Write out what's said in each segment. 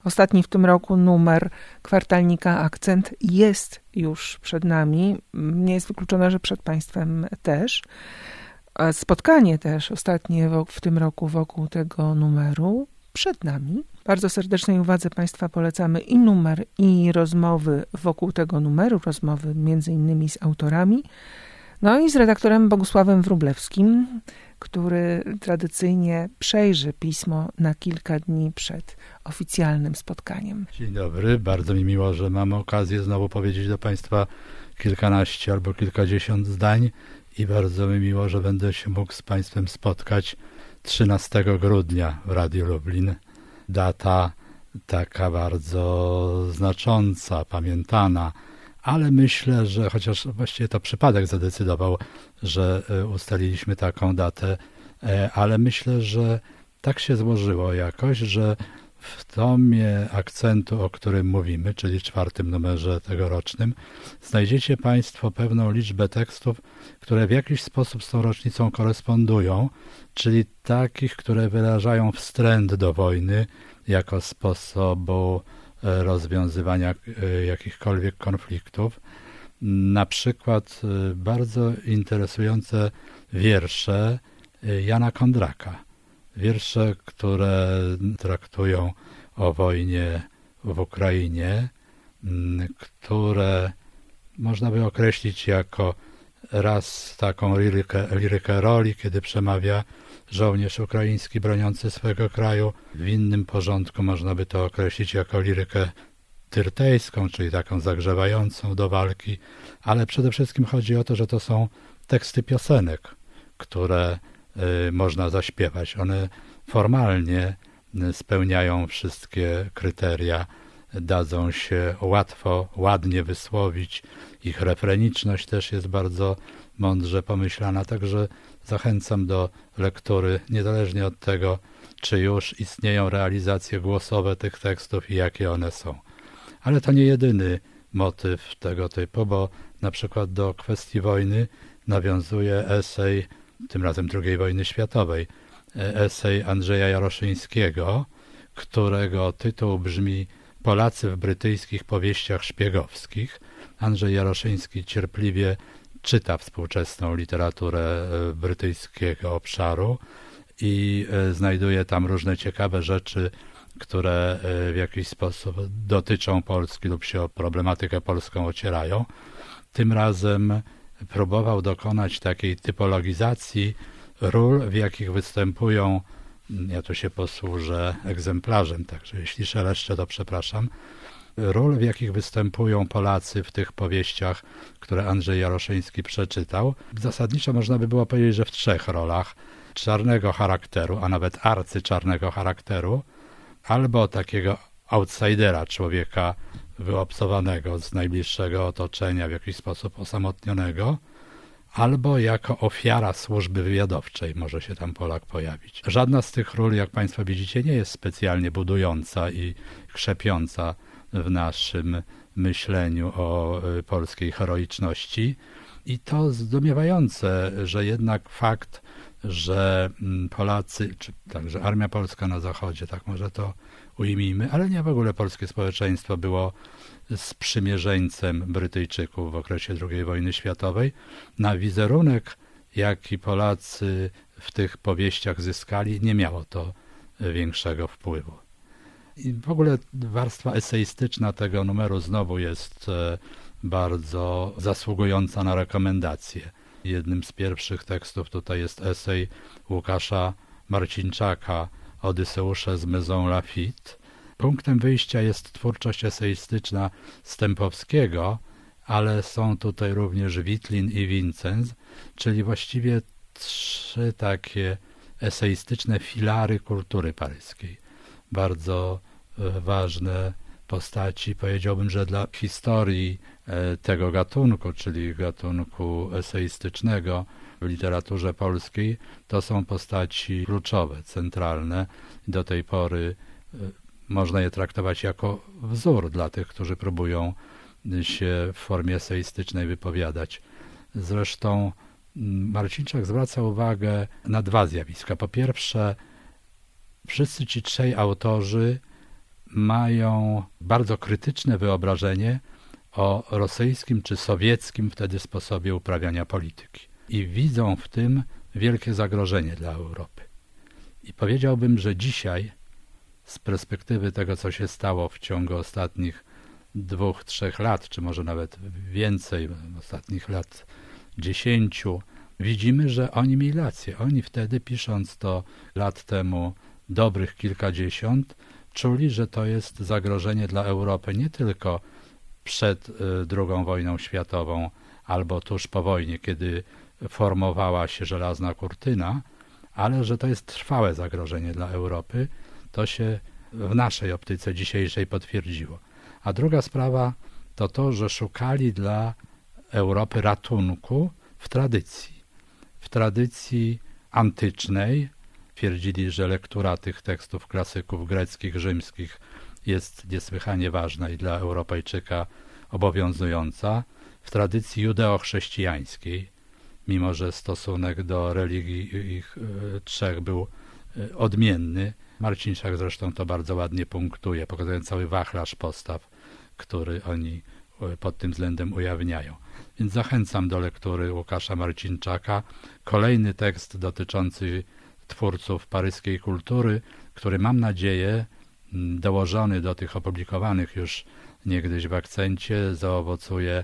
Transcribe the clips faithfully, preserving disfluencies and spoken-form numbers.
Ostatni w tym roku numer kwartalnika Akcent jest już przed nami. Nie jest wykluczone, że przed Państwem też. Spotkanie też ostatnie w tym roku wokół tego numeru przed nami. Bardzo serdecznej uwadze Państwa polecamy i numer, i rozmowy wokół tego numeru, rozmowy między innymi z autorami, no i z redaktorem Bogusławem Wróblewskim, który tradycyjnie przejrzy pismo na kilka dni przed oficjalnym spotkaniem. Dzień dobry, bardzo mi miło, że mam okazję znowu powiedzieć do Państwa kilkanaście albo kilkadziesiąt zdań i bardzo mi miło, że będę się mógł z Państwem spotkać trzynastego grudnia w Radiu Lublin. Data taka bardzo znacząca, pamiętana, ale myślę, że chociaż właściwie to przypadek zadecydował, że ustaliliśmy taką datę, ale myślę, że tak się złożyło jakoś, że w tomie Akcentu, o którym mówimy, czyli czwartym numerze tegorocznym, znajdziecie Państwo pewną liczbę tekstów, które w jakiś sposób z tą rocznicą korespondują, czyli takich, które wyrażają wstręt do wojny jako sposobu rozwiązywania jakichkolwiek konfliktów. Na przykład bardzo interesujące wiersze Jana Kondraka. Wiersze, które traktują o wojnie w Ukrainie, które można by określić jako raz taką lirykę, lirykę roli, kiedy przemawia żołnierz ukraiński broniący swojego kraju. W innym porządku można by to określić jako lirykę tyrtejską, czyli taką zagrzewającą do walki, ale przede wszystkim chodzi o to, że to są teksty piosenek, które y, można zaśpiewać. One formalnie spełniają wszystkie kryteria, dadzą się łatwo, ładnie wysłowić. Ich refreniczność też jest bardzo mądrze pomyślana, także zachęcam do lektury, niezależnie od tego, czy już istnieją realizacje głosowe tych tekstów i jakie one są. Ale to nie jedyny motyw tego typu, bo na przykład do kwestii wojny nawiązuje esej, tym razem drugiej wojny światowej, esej Andrzeja Jaroszyńskiego, którego tytuł brzmi Polacy w brytyjskich powieściach szpiegowskich. Andrzej Jaroszyński cierpliwie czyta współczesną literaturę brytyjskiego obszaru i znajduje tam różne ciekawe rzeczy, które w jakiś sposób dotyczą Polski lub się o problematykę polską ocierają. Tym razem próbował dokonać takiej typologizacji ról, w jakich występują, ja tu się posłużę egzemplarzem, także jeśli szeleszczę, to przepraszam, ról, w jakich występują Polacy w tych powieściach, które Andrzej Jaroszyński przeczytał. Zasadniczo można by było powiedzieć, że w trzech rolach czarnego charakteru, a nawet arcyczarnego charakteru, albo takiego outsidera, człowieka wyobcowanego z najbliższego otoczenia, w jakiś sposób osamotnionego, albo jako ofiara służby wywiadowczej może się tam Polak pojawić. Żadna z tych ról, jak Państwo widzicie, nie jest specjalnie budująca i krzepiąca w naszym myśleniu o polskiej heroiczności. I to zdumiewające, że jednak fakt, że Polacy, czy także Armia Polska na Zachodzie, tak może to ujmijmy, ale nie w ogóle polskie społeczeństwo było sprzymierzeńcem Brytyjczyków w okresie drugiej wojny światowej. Na wizerunek, jaki Polacy w tych powieściach zyskali, nie miało to większego wpływu. I w ogóle warstwa eseistyczna tego numeru znowu jest bardzo zasługująca na rekomendacje. Jednym z pierwszych tekstów tutaj jest esej Łukasza Marcinczaka Odyseusze z Maison Lafitte. Punktem wyjścia jest twórczość eseistyczna Stępowskiego, ale są tutaj również Witlin i Vincenz, czyli właściwie trzy takie eseistyczne filary kultury paryskiej. Bardzo ważne postaci, powiedziałbym, że dla historii tego gatunku, czyli gatunku eseistycznego w literaturze polskiej, to są postaci kluczowe, centralne. Do tej pory można je traktować jako wzór dla tych, którzy próbują się w formie eseistycznej wypowiadać. Zresztą Marcinczak zwraca uwagę na dwa zjawiska. Po pierwsze, wszyscy ci trzej autorzy mają bardzo krytyczne wyobrażenie o rosyjskim czy sowieckim wtedy sposobie uprawiania polityki. I widzą w tym wielkie zagrożenie dla Europy. I powiedziałbym, że dzisiaj z perspektywy tego, co się stało w ciągu ostatnich dwóch, trzech lat, czy może nawet więcej, ostatnich lat dziesięciu, widzimy, że oni mieli rację. Oni wtedy, pisząc to lat temu dobrych kilkadziesiąt, czuli, że to jest zagrożenie dla Europy nie tylko przed drugą wojną światową albo tuż po wojnie, kiedy formowała się żelazna kurtyna, ale że to jest trwałe zagrożenie dla Europy. To się w naszej optyce dzisiejszej potwierdziło. A druga sprawa to to, że szukali dla Europy ratunku w tradycji. W tradycji antycznej. Twierdzili, że lektura tych tekstów klasyków greckich, rzymskich jest niesłychanie ważna i dla Europejczyka obowiązująca. W tradycji judeo-chrześcijańskiej, mimo że stosunek do religii ich trzech był odmienny. Marcińczak zresztą to bardzo ładnie punktuje, pokazując cały wachlarz postaw, który oni pod tym względem ujawniają. Więc zachęcam do lektury Łukasza Marcińczaka. Kolejny tekst dotyczący twórców paryskiej kultury, który mam nadzieję, dołożony do tych opublikowanych już niegdyś w Akcencie, zaowocuje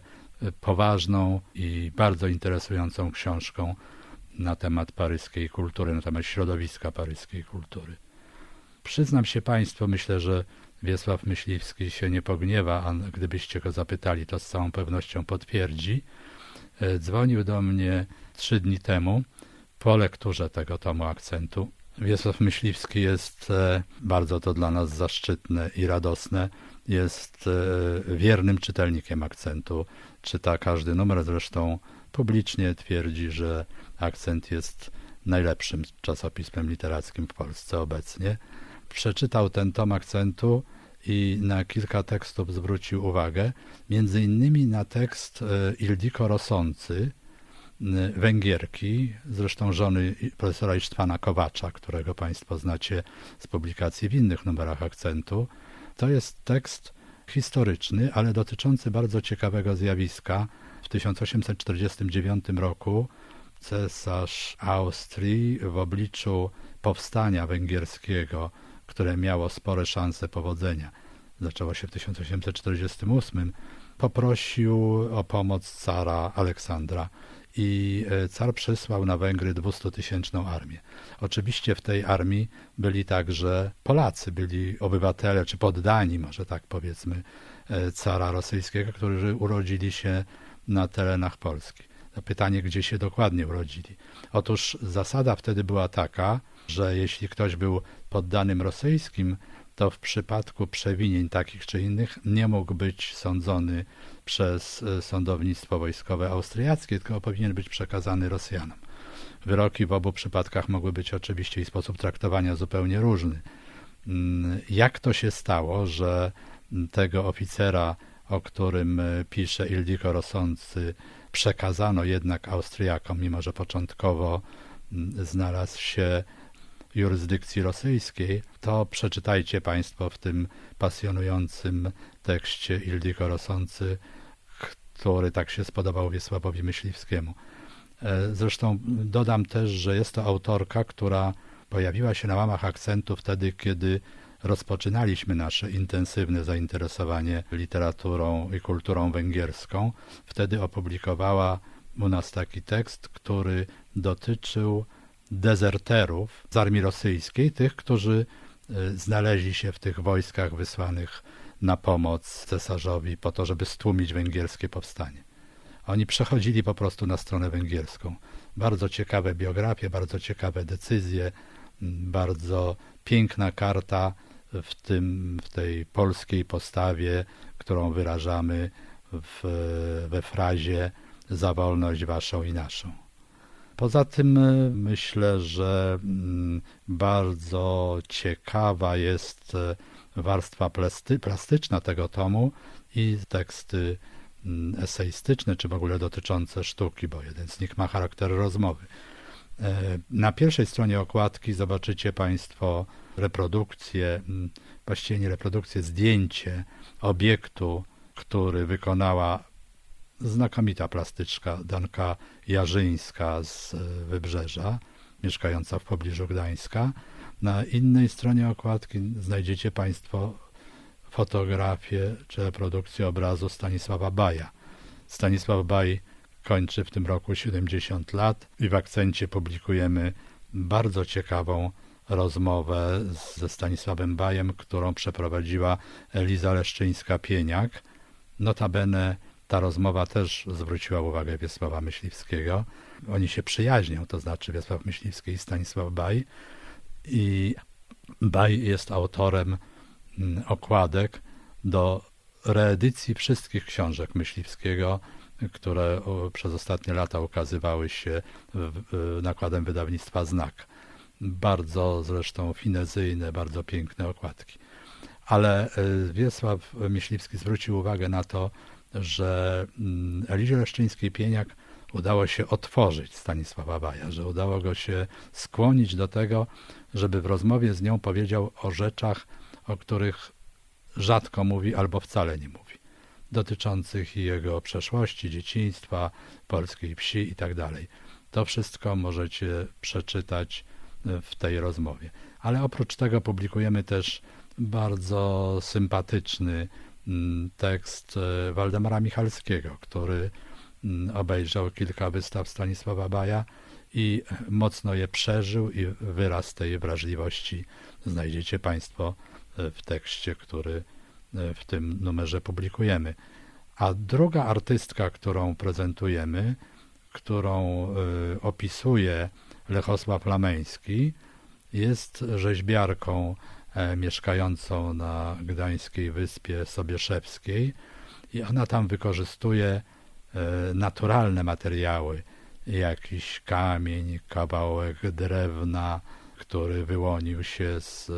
poważną i bardzo interesującą książką na temat paryskiej kultury, na temat środowiska paryskiej kultury. Przyznam się Państwu, myślę, że Wiesław Myśliwski się nie pogniewa, a gdybyście go zapytali, to z całą pewnością potwierdzi. Dzwonił do mnie trzy dni temu po lekturze tego tomu Akcentu. Wiesław Myśliwski jest, bardzo to dla nas zaszczytne i radosne, jest wiernym czytelnikiem Akcentu. Czyta każdy numer, zresztą publicznie twierdzi, że Akcent jest najlepszym czasopismem literackim w Polsce obecnie. Przeczytał ten tom Akcentu i na kilka tekstów zwrócił uwagę, między innymi na tekst Ildiko Rosący, Węgierki, zresztą żony profesora Isztwana Kowacza, którego Państwo znacie z publikacji w innych numerach Akcentu. To jest tekst historyczny, ale dotyczący bardzo ciekawego zjawiska. W tysiąc osiemset czterdziestym dziewiątym roku cesarz Austrii w obliczu powstania węgierskiego, które miało spore szanse powodzenia, zaczęło się w tysiąc osiemset czterdziestym ósmym, poprosił o pomoc cara Aleksandra i car przysłał na Węgry dwustutysięczną armię. Oczywiście w tej armii byli także Polacy, byli obywatele czy poddani, może tak powiedzmy, cara rosyjskiego, którzy urodzili się na terenach Polski. Pytanie, gdzie się dokładnie urodzili. Otóż zasada wtedy była taka, że jeśli ktoś był poddanym rosyjskim, to w przypadku przewinień takich czy innych nie mógł być sądzony przez sądownictwo wojskowe austriackie, tylko powinien być przekazany Rosjanom. Wyroki w obu przypadkach mogły być oczywiście i sposób traktowania zupełnie różny. Jak to się stało, że tego oficera, o którym pisze Ildiko Rosący, przekazano jednak Austriakom, mimo że początkowo znalazł się w jurysdykcji rosyjskiej, to przeczytajcie Państwo w tym pasjonującym tekście Ildiko Rosący, który tak się spodobał Wiesławowi Myśliwskiemu. Zresztą dodam też, że jest to autorka, która pojawiła się na łamach Akcentu wtedy, kiedy rozpoczynaliśmy nasze intensywne zainteresowanie literaturą i kulturą węgierską. Wtedy opublikowała u nas taki tekst, który dotyczył dezerterów z armii rosyjskiej, tych, którzy znaleźli się w tych wojskach wysłanych na pomoc cesarzowi po to, żeby stłumić węgierskie powstanie. Oni przechodzili po prostu na stronę węgierską. Bardzo ciekawe biografie, bardzo ciekawe decyzje, bardzo piękna karta w tym, w tej polskiej postawie, którą wyrażamy w, we frazie za wolność waszą i naszą. Poza tym myślę, że bardzo ciekawa jest warstwa plasty, plastyczna tego tomu i teksty eseistyczne, czy w ogóle dotyczące sztuki, bo jeden z nich ma charakter rozmowy. Na pierwszej stronie okładki zobaczycie Państwo reprodukcję właściwie nie reprodukcję, zdjęcie obiektu, który wykonała znakomita plastyczka Danka Jarzyńska z Wybrzeża, mieszkająca w pobliżu Gdańska. Na innej stronie okładki znajdziecie Państwo fotografię czy reprodukcję obrazu Stanisława Baja. Stanisław Baj kończy w tym roku siedemdziesiąt lat i w Akcencie publikujemy bardzo ciekawą rozmowę ze Stanisławem Bajem, którą przeprowadziła Eliza Leszczyńska-Pieniak. Notabene ta rozmowa też zwróciła uwagę Wiesława Myśliwskiego. Oni się przyjaźnią, to znaczy Wiesław Myśliwski i Stanisław Baj. I Baj jest autorem okładek do reedycji wszystkich książek Myśliwskiego, które przez ostatnie lata ukazywały się nakładem wydawnictwa Znak. Bardzo zresztą finezyjne, bardzo piękne okładki. Ale Wiesław Myśliwski zwrócił uwagę na to, że Elizie Leszczyńskiej-Pieniak udało się otworzyć Stanisława Baja, że udało go się skłonić do tego, żeby w rozmowie z nią powiedział o rzeczach, o których rzadko mówi albo wcale nie mówi, dotyczących jego przeszłości, dzieciństwa, polskiej wsi i tak dalej. To wszystko możecie przeczytać w tej rozmowie. Ale oprócz tego publikujemy też bardzo sympatyczny tekst Waldemara Michalskiego, który obejrzał kilka wystaw Stanisława Baja i mocno je przeżył i wyraz tej wrażliwości znajdziecie Państwo w tekście, który w tym numerze publikujemy. A druga artystka, którą prezentujemy, którą opisuje Lechosław Lameński, jest rzeźbiarką mieszkającą na gdańskiej wyspie Sobieszewskiej i ona tam wykorzystuje naturalne materiały, jakiś kamień, kawałek drewna, który wyłonił się z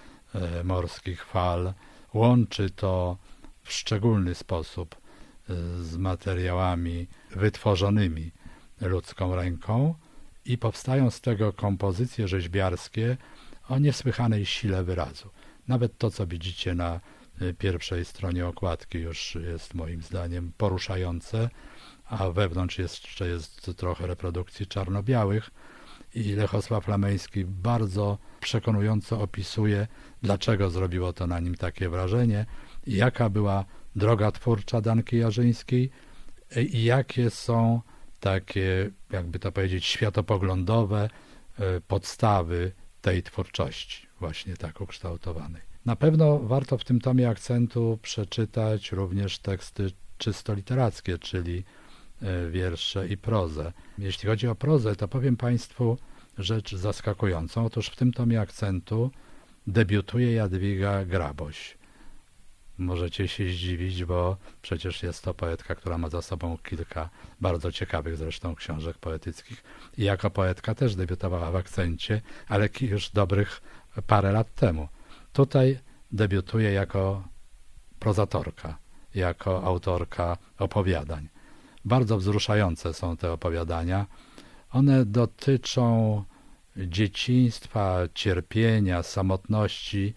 morskich fal. Łączy to w szczególny sposób z materiałami wytworzonymi ludzką ręką i powstają z tego kompozycje rzeźbiarskie o niesłychanej sile wyrazu. Nawet to, co widzicie na pierwszej stronie okładki, już jest moim zdaniem poruszające, a wewnątrz jeszcze jest trochę reprodukcji czarno-białych i Lechosław Lameński bardzo przekonująco opisuje, dlaczego zrobiło to na nim takie wrażenie i jaka była droga twórcza Danki Jarzyńskiej i jakie są takie, jakby to powiedzieć, światopoglądowe podstawy tej twórczości, właśnie tak ukształtowanej. Na pewno warto w tym tomie Akcentu przeczytać również teksty czysto literackie, czyli wiersze i prozę. Jeśli chodzi o prozę, to powiem Państwu rzecz zaskakującą. Otóż w tym tomie Akcentu debiutuje Jadwiga Graboś. Możecie się zdziwić, bo przecież jest to poetka, która ma za sobą kilka bardzo ciekawych zresztą książek poetyckich i jako poetka też debiutowała w Akcencie, ale już dobrych parę lat temu. Tutaj debiutuje jako prozatorka, jako autorka opowiadań. Bardzo wzruszające są te opowiadania. One dotyczą dzieciństwa, cierpienia, samotności.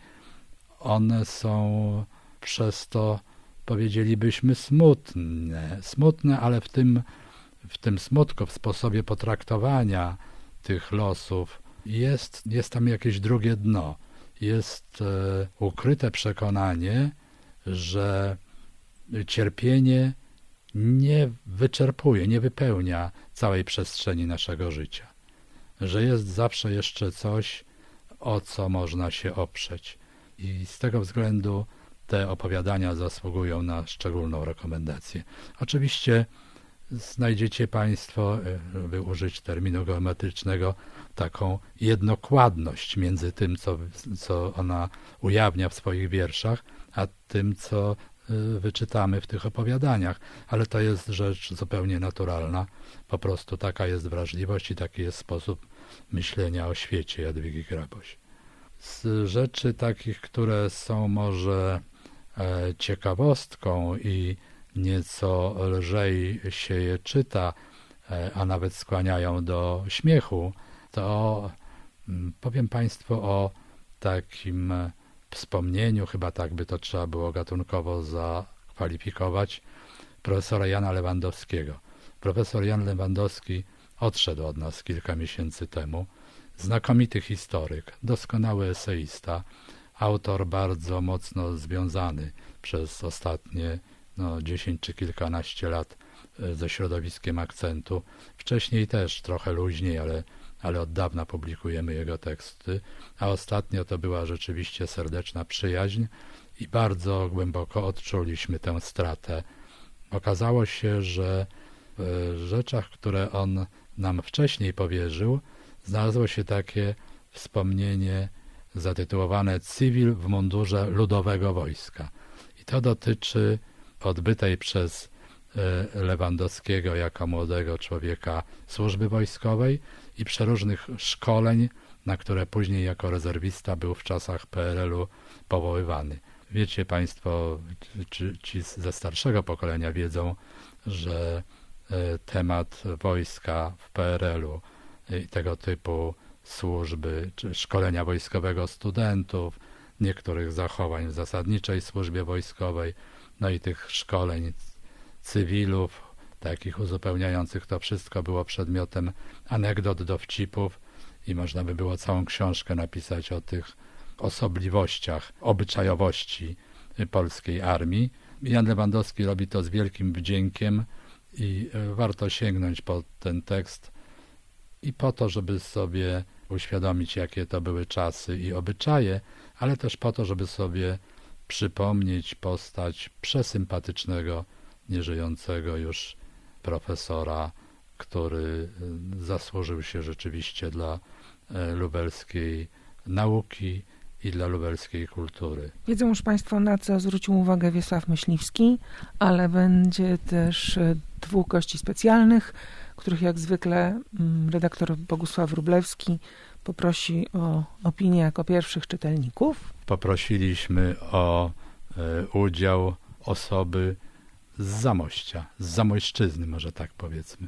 One są przez to, powiedzielibyśmy, smutne. Smutne, ale w tym, w tym smutku, w sposobie potraktowania tych losów jest, jest tam jakieś drugie dno. Jest e, ukryte przekonanie, że cierpienie nie wyczerpuje, nie wypełnia całej przestrzeni naszego życia. Że jest zawsze jeszcze coś, o co można się oprzeć. I z tego względu te opowiadania zasługują na szczególną rekomendację. Oczywiście znajdziecie Państwo, by użyć terminu geometrycznego, taką jednokładność między tym, co, co ona ujawnia w swoich wierszach, a tym, co wyczytamy w tych opowiadaniach. Ale to jest rzecz zupełnie naturalna. Po prostu taka jest wrażliwość i taki jest sposób myślenia o świecie Jadwigi Graboś. Z rzeczy takich, które są może ciekawostką i nieco lżej się je czyta, a nawet skłaniają do śmiechu, to powiem Państwu o takim wspomnieniu, chyba tak by to trzeba było gatunkowo zakwalifikować, profesora Jana Lewandowskiego. Profesor Jan Lewandowski odszedł od nas kilka miesięcy temu. Znakomity historyk, doskonały eseista, autor bardzo mocno związany przez ostatnie no, dziesięć czy kilkanaście lat ze środowiskiem akcentu. Wcześniej też trochę luźniej, ale, ale od dawna publikujemy jego teksty, a ostatnio to była rzeczywiście serdeczna przyjaźń i bardzo głęboko odczuliśmy tę stratę. Okazało się, że w rzeczach, które on nam wcześniej powierzył, znalazło się takie wspomnienie zatytułowane Cywil w mundurze ludowego wojska. I to dotyczy odbytej przez Lewandowskiego jako młodego człowieka służby wojskowej i przeróżnych szkoleń, na które później jako rezerwista był w czasach P R L u powoływany. Wiecie Państwo, czy ci ze starszego pokolenia wiedzą, że temat wojska w P R L u i tego typu służby, czy szkolenia wojskowego studentów, niektórych zachowań w zasadniczej służbie wojskowej, no i tych szkoleń cywilów, takich uzupełniających to wszystko, było przedmiotem anegdot, dowcipów i można by było całą książkę napisać o tych osobliwościach, obyczajowości polskiej armii. Jan Lewandowski robi to z wielkim wdziękiem i warto sięgnąć po ten tekst i po to, żeby sobie uświadomić, jakie to były czasy i obyczaje, ale też po to, żeby sobie przypomnieć postać przesympatycznego, nieżyjącego już profesora, który zasłużył się rzeczywiście dla lubelskiej nauki i dla lubelskiej kultury. Wiedzą już Państwo, na co zwrócił uwagę Wiesław Myśliwski, ale będzie też dwóch gości specjalnych, których jak zwykle redaktor Bogusław Wróblewski poprosi o opinię jako pierwszych czytelników. Poprosiliśmy o e, udział osoby z Zamościa, z Zamojszczyzny, może tak powiedzmy.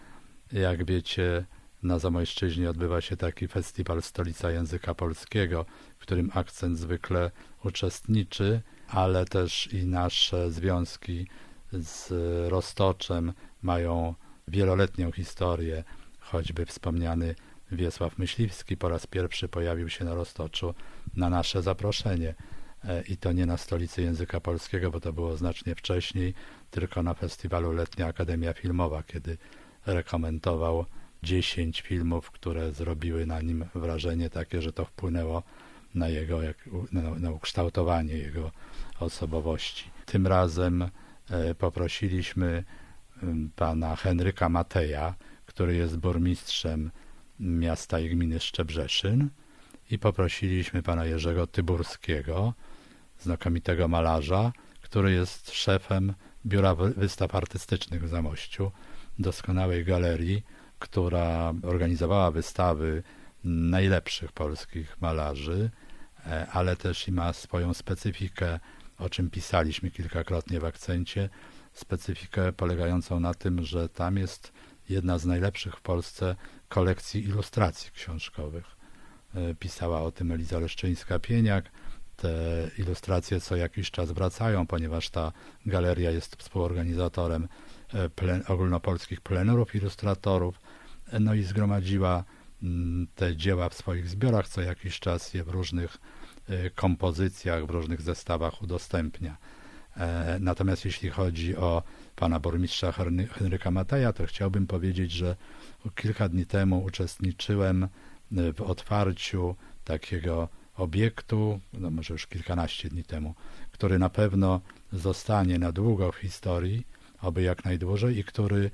Jak wiecie, na Zamojszczyźnie odbywa się taki festiwal Stolica Języka Polskiego, w którym akcent zwykle uczestniczy, ale też i nasze związki z Roztoczem mają wieloletnią historię. Choćby wspomniany Wiesław Myśliwski po raz pierwszy pojawił się na Roztoczu na nasze zaproszenie. I to nie na Stolicy Języka Polskiego, bo to było znacznie wcześniej, tylko na festiwalu Letnia Akademia Filmowa, kiedy rekomendował dziesięć filmów, które zrobiły na nim wrażenie takie, że to wpłynęło na jego, jak, na, na ukształtowanie jego osobowości. Tym razem e, poprosiliśmy pana Henryka Mateja, który jest burmistrzem miasta i gminy Szczebrzeszyn, i poprosiliśmy pana Jerzego Tyburskiego, znakomitego malarza, który jest szefem Biura Wystaw Artystycznych w Zamościu, doskonałej galerii, która organizowała wystawy najlepszych polskich malarzy, ale też i ma swoją specyfikę, o czym pisaliśmy kilkakrotnie w akcencie, specyfikę polegającą na tym, że tam jest jedna z najlepszych w Polsce kolekcji ilustracji książkowych. Pisała o tym Eliza Leszczyńska-Pieniak. Te ilustracje co jakiś czas wracają, ponieważ ta galeria jest współorganizatorem plen, ogólnopolskich plenerów ilustratorów, no i zgromadziła te dzieła w swoich zbiorach, co jakiś czas je w różnych kompozycjach, w różnych zestawach udostępnia. Natomiast jeśli chodzi o pana burmistrza Henryka Mateja, to chciałbym powiedzieć, że kilka dni temu uczestniczyłem w otwarciu takiego obiektu, no może już kilkanaście dni temu, który na pewno zostanie na długo w historii, oby jak najdłużej, i który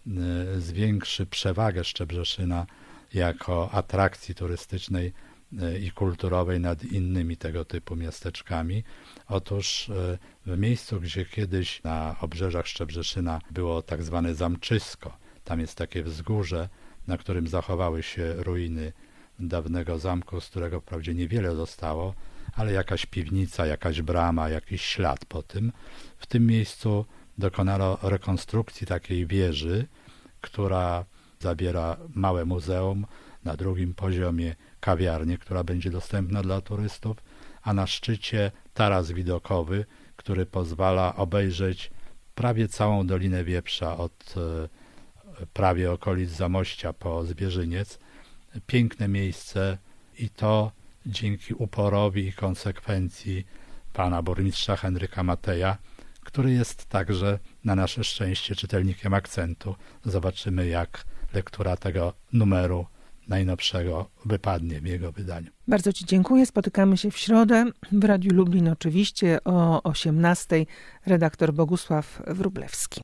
zwiększy przewagę Szczebrzeszyna jako atrakcji turystycznej i kulturowej nad innymi tego typu miasteczkami. Otóż w miejscu, gdzie kiedyś na obrzeżach Szczebrzeszyna było tak zwane zamczysko, tam jest takie wzgórze, na którym zachowały się ruiny dawnego zamku, z którego wprawdzie niewiele zostało, ale jakaś piwnica, jakaś brama, jakiś ślad po tym. W tym miejscu dokonano rekonstrukcji takiej wieży, która zabiera małe muzeum, na drugim poziomie kawiarnię, która będzie dostępna dla turystów, a na szczycie taras widokowy, który pozwala obejrzeć prawie całą Dolinę Wieprza od prawie okolic Zamościa po Zwierzyniec. Piękne miejsce i to dzięki uporowi i konsekwencji pana burmistrza Henryka Mateja, który jest także na nasze szczęście czytelnikiem Akcentu. Zobaczymy, jak lektura tego numeru najnowszego wypadnie w jego wydaniu. Bardzo Ci dziękuję. Spotykamy się w środę w Radiu Lublin oczywiście o osiemnastej. Redaktor Bogusław Wróblewski.